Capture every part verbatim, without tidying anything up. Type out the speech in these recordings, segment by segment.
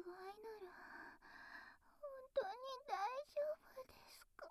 合なら本当に大丈夫ですか？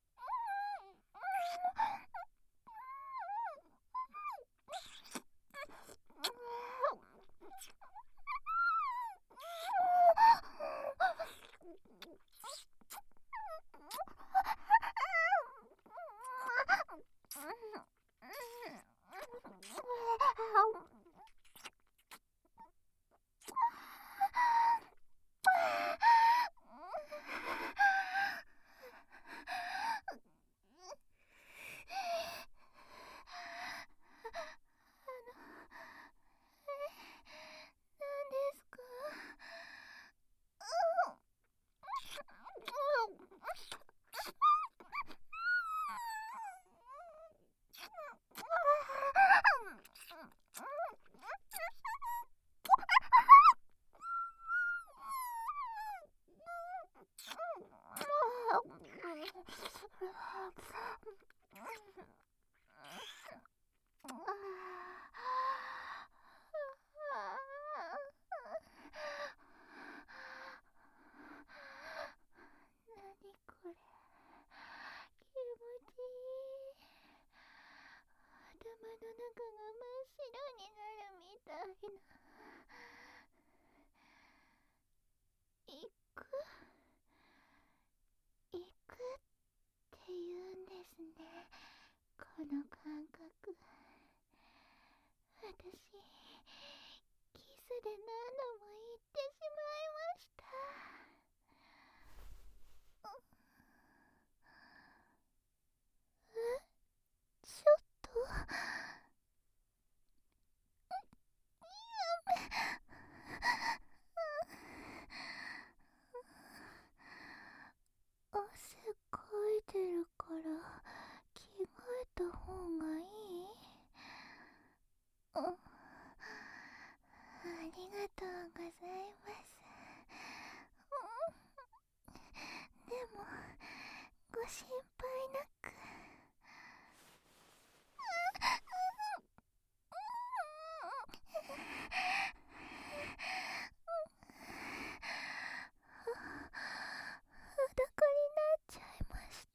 この感覚、私キスで何度も言ってしまいました。え、ちょっと汗かいてるから着替えた方がいい？あ、ありがとうございます。でもご心配なく。裸になっちゃいました。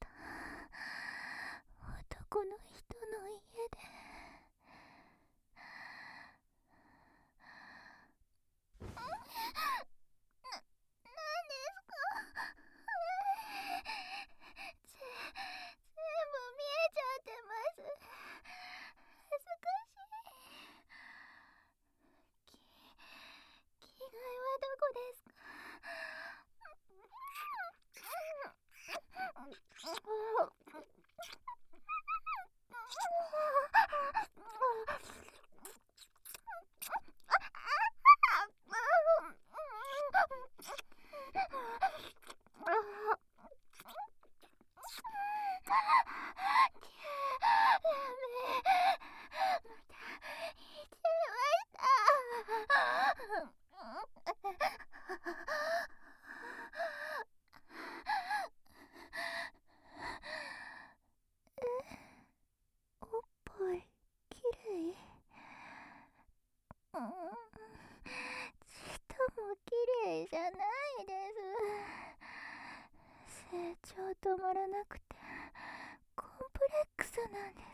男の人の家で。な、なんですか？ぜ、全部見えちゃってます。恥ずかしい。き、着替えはどこですか？じゃないです。成長止まらなくてコンプレックスなんです。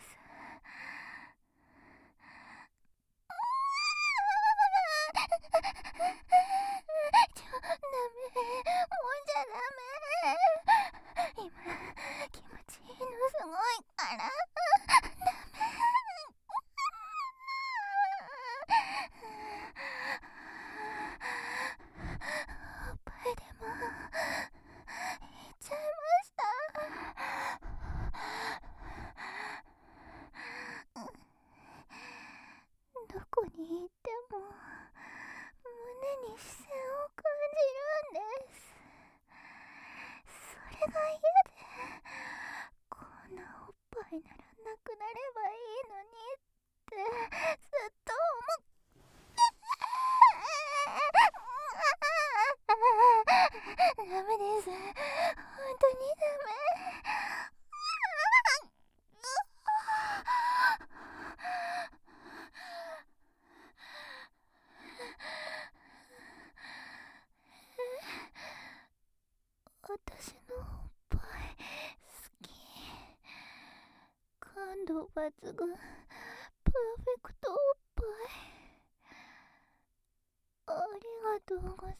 ちょ、ダメ、もんじゃダメ。今気持ちいいのすごいから。ダメ。おっぱいでもいっちゃいました。どこに行っても胸に視線を感じるんです。それが嫌で、こんなおっぱいならなくなればいいのにってずっと思っダメです。本当にダメ。 度抜群、パーフェクトおっぱい。ありがとうございます。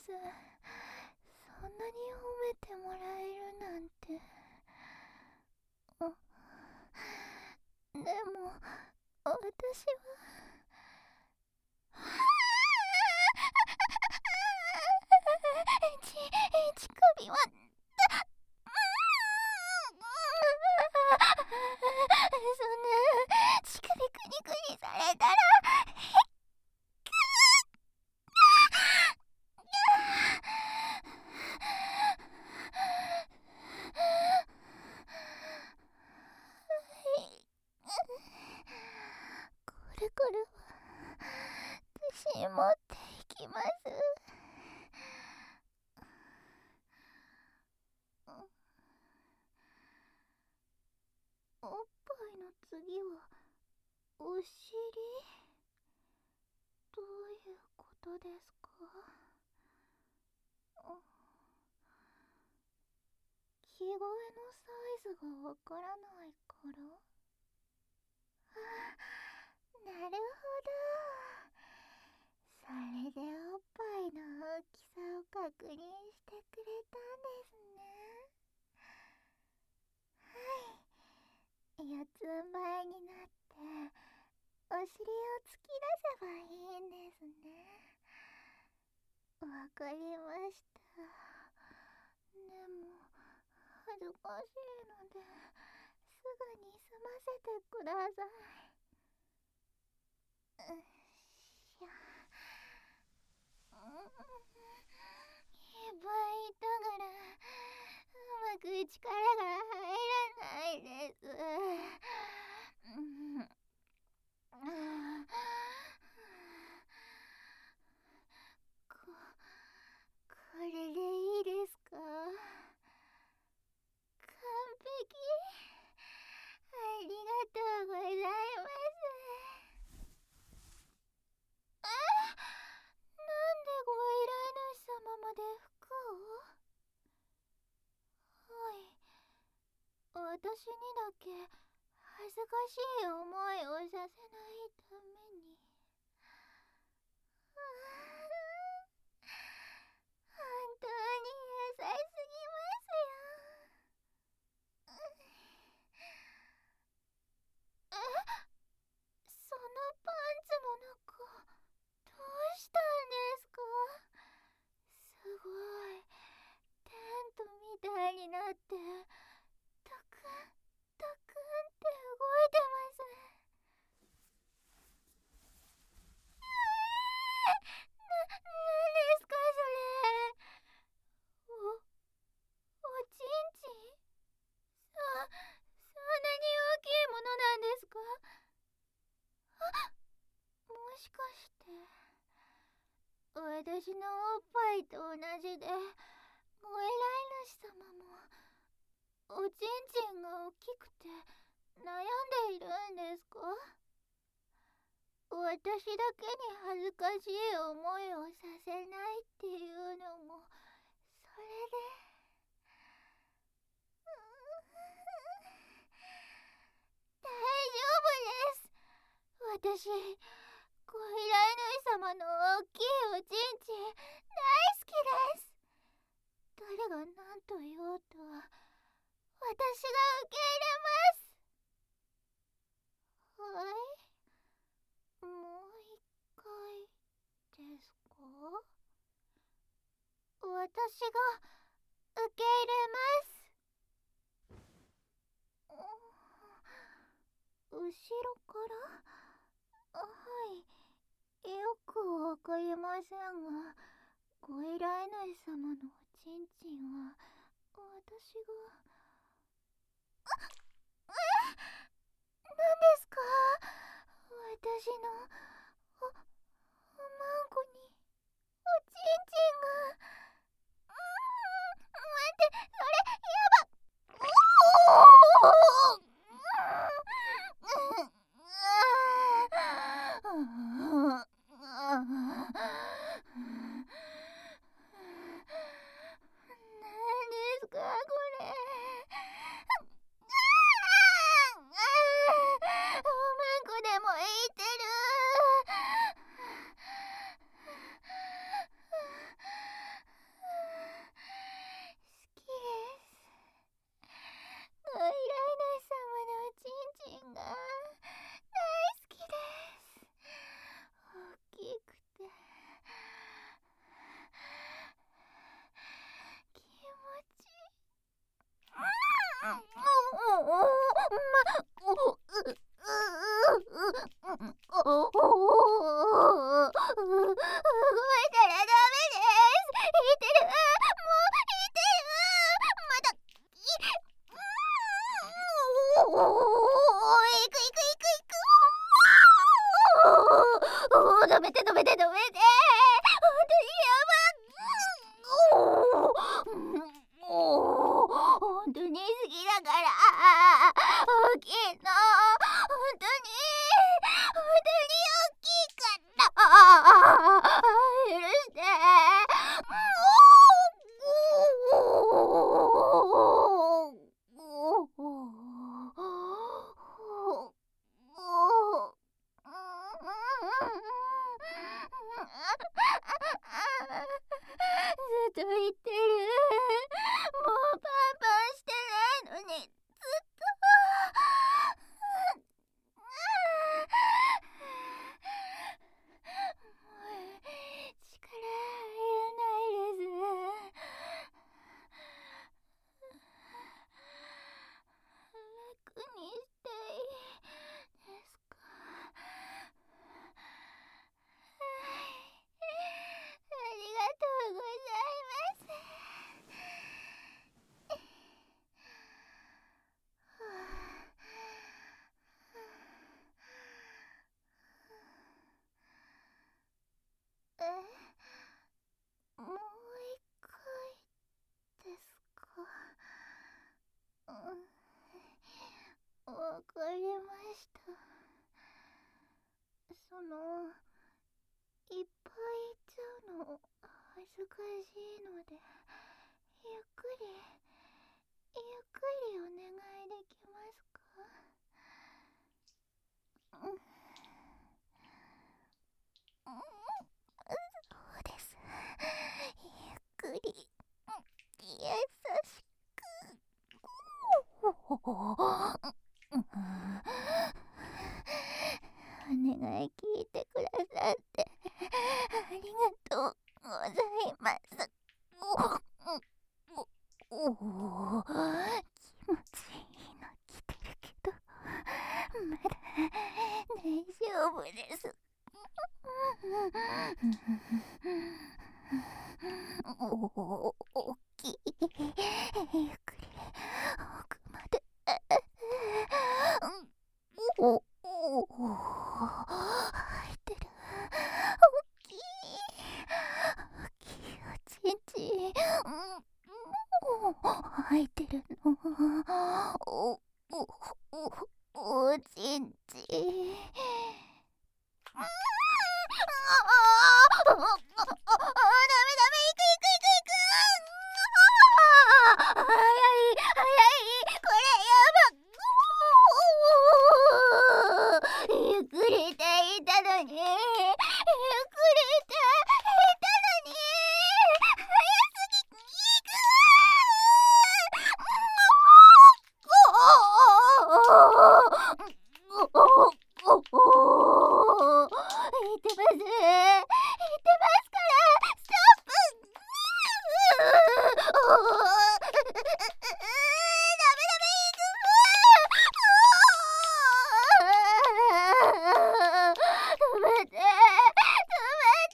そんなに褒めてもらえるなんて。あ、でも私はち、乳首はそんな乳首くにくにされたらこれからは自信持っていきます。おっぱいの次はお尻？どういうことですか？着替えのサイズがわからないから？あ、なるほど。それでおっぱいの大きさを確認してくれたんですね。はい、四つん這いになってお尻を突き出せばいいんですね。わかりました。でも恥ずかしいのですぐに済ませてください。うっしゃ。いっぱいいたからうまく力が入らないです。うん、こ、これでいいですか？完璧。ありがとうございます。え、なんでご依頼主様まで服を？はい、私にだけ恥ずかしい思いをさせないために。本当に優しすぎますよ。え、そのパンツの中どうしたんですか？すごい、テントみたいになってタクンタクンって動いてます。な、なんですかそれ？お、おちんちん？そ、そんなに大きいものなんですか？あ、もしかして私のおっぱいと同じでご依頼主様もおちんちんが大きくて悩んでいるんですか？私だけに恥ずかしい思いをさせないっていうのもそれで。大丈夫です。私ご依頼主様の大きいおちんちん大好きです。誰が何と言おうと私が受け入れます。はい、もう一回ですか？私が受け入れます。後ろから？はい、よくわかりませんがご依頼主様のおちんちんは私が。え、何ですか？私のお、おまんこにおちんちんが。うーん、待って、それやば。おお、何ですかこれ？ ま、お、う、う、う、お、お、お、お、動いたらダメです。引いてる、もう引いてる、まだ、い、う、お、お、お、いくいくいくいく、お、お、止めて止めて止めて、本当にやばい、お、お、本当に好きだから、大きいの、本当に本当に大きいから許して、ずっと言ってる。もうパンパンしてないのに、ずっと。力入らないです。楽にしたいですか。はい、ありがとうございます。え、もう一回ですか。うん、わかりました。その、いっぱい言っちゃうの恥ずかしいので、ゆっくりゆっくりお願いできますか。うん、うん、そうです。ゆっくり、優しく。お願い聞いてくださってありがとうございます。おお、気持ちいいの来てるけど、まだ大丈夫です。おお、大きい。ゆっくり奥まで。おお、入ってる。大きい。大きいおちんちん。入ってるの。おおおおちんちん。ああ、ダメダメ、いくいくいくいく。早い早い、これやば。ゆっくりって言ったのに、ゆっくりって言ったのに、早すぎ、いく。言ってます言ってますから、ストップ。ダメダメ、いく。止めて止めて。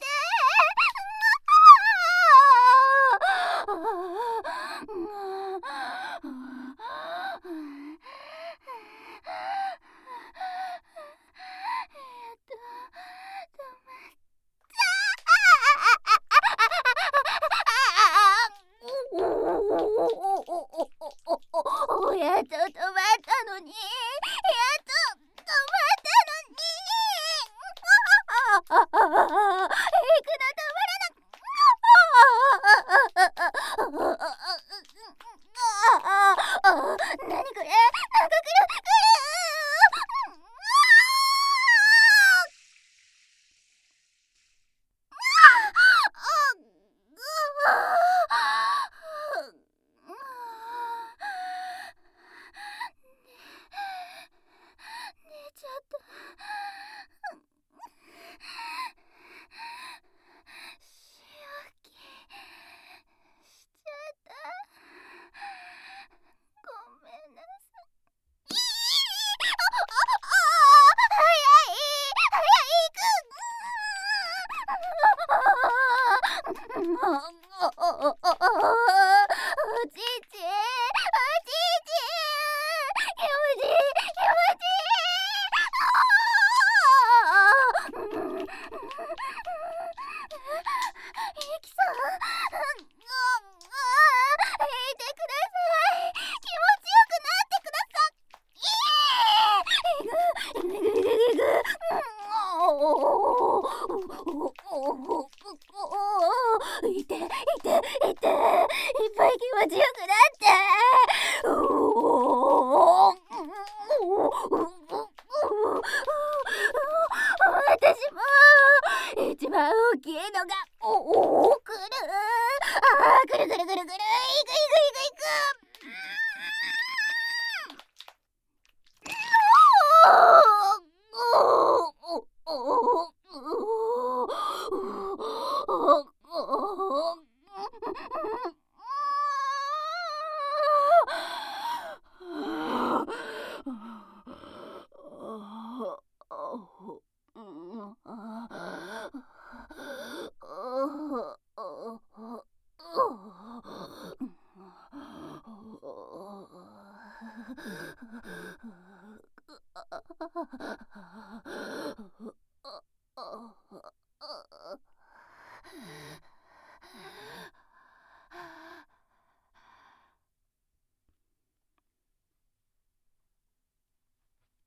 大きいのがおお来る。あー、ぐるぐるぐるぐる、いくいくいくいく。